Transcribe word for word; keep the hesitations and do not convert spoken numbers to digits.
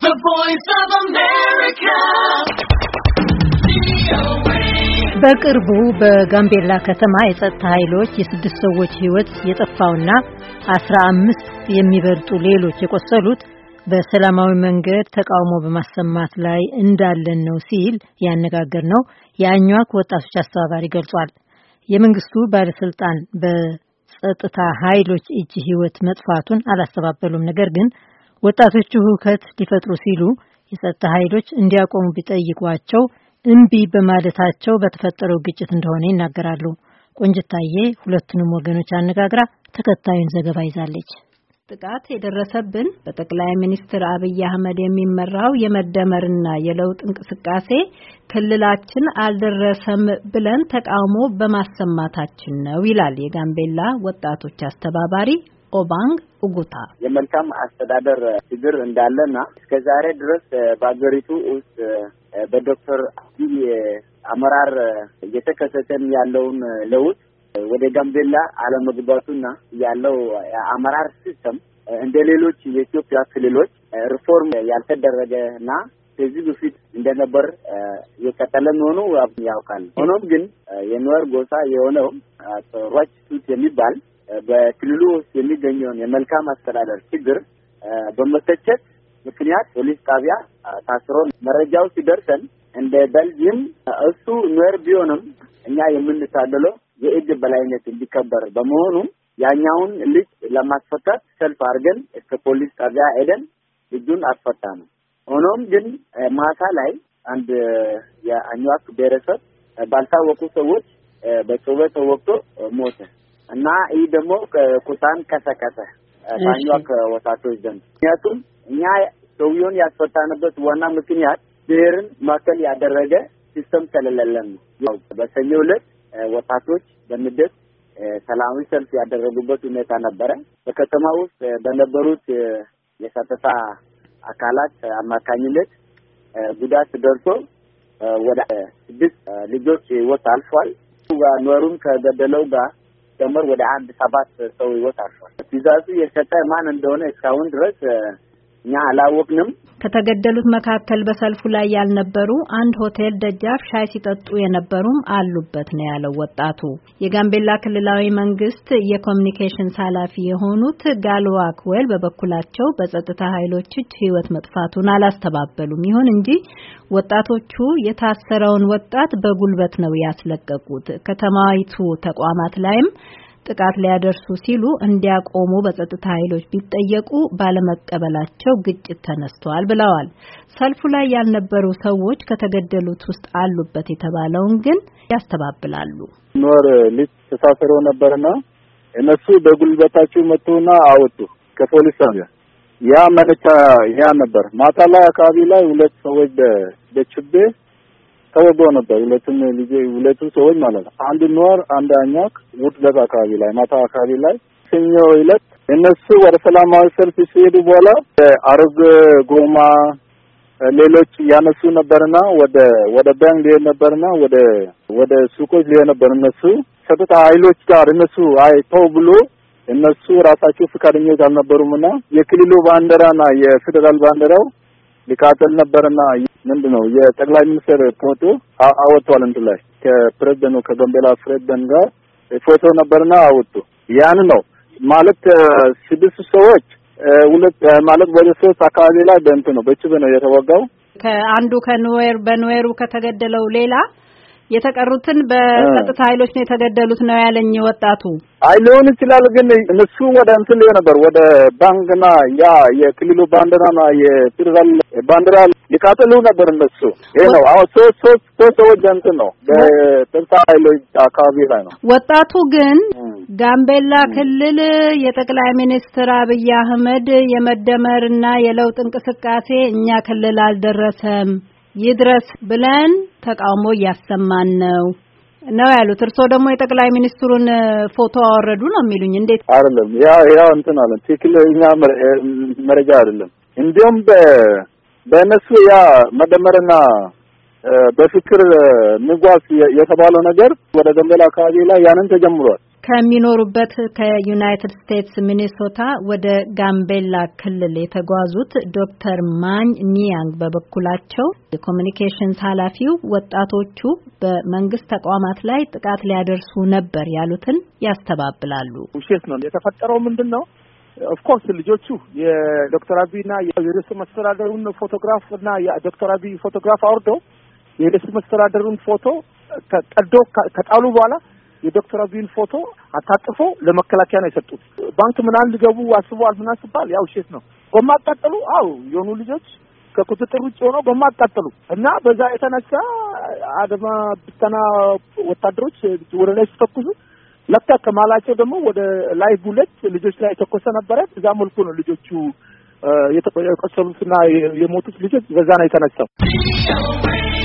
The Voice of America. በቅርቡ በጋምቤላ ከተማ የጸጥታ ኃይሎች የስድስት ሰዎች ህይወት የጠፋውና አስራ አምስት የሚበልጡ ሌሎች የቆሰሉት በሰላማዊ መንገድ ተቃውሞ በማሰማት ላይ እንዳለን ነው ሲል ያነጋገርነው የአኝዋክ ወጣቶች አስተባባሪ ገልጿል። የመንግስቱ ባለስልጣን በጸጥታ ኃይሎች እጅ ህይወት መጥፋቱን አላስተባበሉም። ነገር ግን ወጣቶቹ ሁከት ሊፈጥሩ ሲሉ የጸጥታ ኃይሎች እንዲያቆሙ ቢጠይቋቸው እምቢ በማለታቸው በተፈጠረው ግጭት እንደሆነ ይናገራሉ። ቆንጅታዬ ሁለቱንም ወገኖች አነጋግራ ተከታዩን ዘገባ ይዛለች። ጥቃት የደረሰብን በጠቅላይ ሚኒስትር አብይ አህመድ የሚመራው የመደመርና የለውጥ እንቅስቃሴ ክልላችን አልደረሰም ብለን ተቃውሞ በማሰማታችን ነው ይላል የጋምቤላ ወጣቶች አስተባባሪ ኦባንግ ኡጉታ። የመልካም አስተዳደር ችግር እንዳለና እስከዛሬ ድረስ በአገሪቱ ውስጥ በዶክተር አብይ አመራር እየተከሰተን ያለውን ለውጥ ወደ ጋምቤላ አለመግባቱና ያለው አመራር ሲስተም እንደሌሎች የኢትዮጵያ ክልሎች ሪፎርም ያልተደረገና ከዚህ በፊት እንደነበር የቀጠለ መሆኑ ያውቃል። ሆኖም ግን የኑዌር ጎሳ የሆነው ሮች ቱት የሚባል በክልሉ ውስጥ የሚገኘውን የመልካም አስተዳደር ችግር በመተቸት ምክንያት ፖሊስ ጣቢያ ታስሮ መረጃው ሲደርሰን እንደ በልጅም እሱ ኑዌር ቢሆንም እኛ የምንታደለው የህግ በላይነት እንዲከበር በመሆኑ ያኛውን ልጅ ለማስፈታት ሰልፍ አድርገን እስከ ፖሊስ ጣቢያ ሄደን ልጁን አስፈታ ነው። ሆኖም ግን ማታ ላይ አንድ የአኝዋክ ብሔረሰብ ባልታወቁ ሰዎች በጩቤ ተወግቶ ሞተ እና ይህ ደግሞ ቁጣን ቀሰቀሰ በአኝዋክ ወጣቶች ዘንድ። ምክንያቱም እኛ ሰውየውን ያስፈታንበት ዋና ምክንያት ብሔርን ማዕከል ያደረገ ሲስተም ስለሌለን ነው። በሰኞው ዕለት ወጣቶች በንደት ሰላማዊ ሰልፍ ያደረጉበት ሁኔታ ነበረ። በከተማ ውስጥ በነበሩት የጸጥታ አካላት አማካኝነት ጉዳት ደርሶ ወደ ስድስት ልጆች ህይወት አልፏል። ኑዌሩን ከገደለው ጋር ደመር ወደ አንድ ሰባት ሰው ህይወት አልፏል። ትዕዛዙ የሰጠ ማን እንደሆነ እስካሁን ድረስ እኛ አላወቅንም። ከተገደሉት መካከል በሰልፉ ላይ ያልነበሩ አንድ ሆቴል ደጃፍ ሻይ ሲጠጡ የነበሩም አሉበት ነው ያለው ወጣቱ። የጋምቤላ ክልላዊ መንግስት የኮሙኒኬሽን ኃላፊ የሆኑት ጋልዋክ ወል በበኩላቸው በጸጥታ ኃይሎች እጅ ህይወት መጥፋቱን አላስተባበሉም። ይሁን እንጂ ወጣቶቹ የታሰረውን ወጣት በጉልበት ነው ያስለቀቁት። ከተማይቱ ተቋማት ላይም ጥቃት ሊያደርሱ ሲሉ እንዲያቆሙ በጸጥታ ኃይሎች ቢጠየቁ ባለመቀበላቸው ግጭት ተነስቷል ብለዋል። ሰልፉ ላይ ያልነበሩ ሰዎች ከተገደሉት ውስጥ አሉበት የተባለውን ግን ያስተባብላሉ። ኑዌር ልጅ ተሳስረው ነበርና እነሱ በጉልበታቸው መጡና አወጡ ከፖሊስ ጣቢያ። ያ መነቻ ያ ነበር። ማታ ላይ አካባቢ ላይ ሁለት ሰዎች በችቤ ተወገው ነበር። ሁለቱም ልጅ ሁለቱ ሰዎች ማለት ነው። አንድ ኑዌር አንድ አኝዋክ ውድገት አካባቢ ላይ ማታ አካባቢ ላይ ሰኞ ዕለት እነሱ ወደ ሰላማዊ ሰልፍ ሲሄዱ በኋላ አሮጌ ጎማ ሌሎች ያነሱ ነበርና ወደ ወደ ባንክ ሊሄድ ነበርና ወደ ወደ ሱቆች ሊሄድ ነበር። እነሱ ጸጥታ ኃይሎች ጋር እነሱ አይተው ብሎ እነሱ ራሳቸው ፍቃደኞች አልነበሩምና የክልሉ ባንዲራና የፌደራል ባንዲራው ሊቃጠል ነበርና ምንድነው የጠቅላይ ሚኒስትር ፎቶ አወጣዋል እንት ላይ ከፕሬዝዳንቱ ከጋምቤላ ፕሬዝዳንት ጋር ፎቶ ነበርና አወጡ። ያን ነው ማለት ስድስት ሰዎች ሁለት ማለት ወደ ሶስት አካባቢ ላይ በእንት ነው በችብ ነው የተወጋው። ከአንዱ ከኑዌር በኑዌሩ ከተገደለው ሌላ የተቀሩትን በጸጥታ ኃይሎች ነው የተገደሉት ነው ያለኝ ወጣቱ። አይሎን ይችላል ግን እነሱ ወደ እንትን ላይ ነበር ወደ ባንክና ያ የክልሉ ባንዲራና የፌደራል ባንዲራ ሊቃጠሉ ነበር እነሱ። ይሄ ነው አሁን ሶስት ሶስት ሶስት ሰዎች እንትን ነው በጸጥታ ኃይሎች አካባቢ ላይ ነው። ወጣቱ ግን ጋምቤላ ክልል የጠቅላይ ሚኒስትር አብይ አህመድ የመደመርና የለውጥ እንቅስቃሴ እኛ ክልል አልደረሰም ይድረስ ብለን ተቃውሞ ያሰማን ነው ነው ያሉት። እርሶ ደግሞ የጠቅላይ ሚኒስትሩን ፎቶ አወረዱ ነው የሚሉኝ? እንዴት አይደለም ያ ያ እንትን አለ ትክክለኛ መረጃ አይደለም። እንዲያውም በእነሱ ያ መደመርና በፍቅር ንጓስ የተባለው ነገር ወደ ጋምቤላ አካባቢ ላይ ያንን ተጀምሯል። ከሚኖሩበት ከዩናይትድ ስቴትስ ሚኒሶታ ወደ ጋምቤላ ክልል የተጓዙት ዶክተር ማኝ ኒያንግ በበኩላቸው የኮሙኒኬሽንስ ኃላፊው ወጣቶቹ በመንግስት ተቋማት ላይ ጥቃት ሊያደርሱ ነበር ያሉትን ያስተባብላሉ። ውሸት ነው የተፈጠረው ምንድነው? ኦፍ ኮርስ ልጆቹ የዶክተር አብይና የርዕሰ መስተዳድሩን ፎቶግራፍ እና የዶክተር አብይ ፎቶግራፍ አውርደው የርዕሰ መስተዳድሩን ፎቶ ቀዶ ከጣሉ በኋላ የዶክተር አብይን ፎቶ አጣጥፎ ለመከላከያ ነው የሰጡት። ባንክ ምናን ሊገቡ አስበዋል ምናምን ሲባል ያው ውሸት ነው። በማጣጣሉ አው የሆኑ ልጆች ከቁጥጥር ውጭ ሆነው በማጣጣሉ እና በዛ የተነሳ አድማ ብተና ወታደሮች ወደ ላይ ተኩሱ ለካ ከማላቸው ደግሞ ወደ ላይ ቡሌት ልጆች ላይ ተኮሰ ነበር። እዛ መልኩ ነው ልጆቹ የተቆሰሉትና የሞቱት ልጆች በዛ ነው የተነሳው።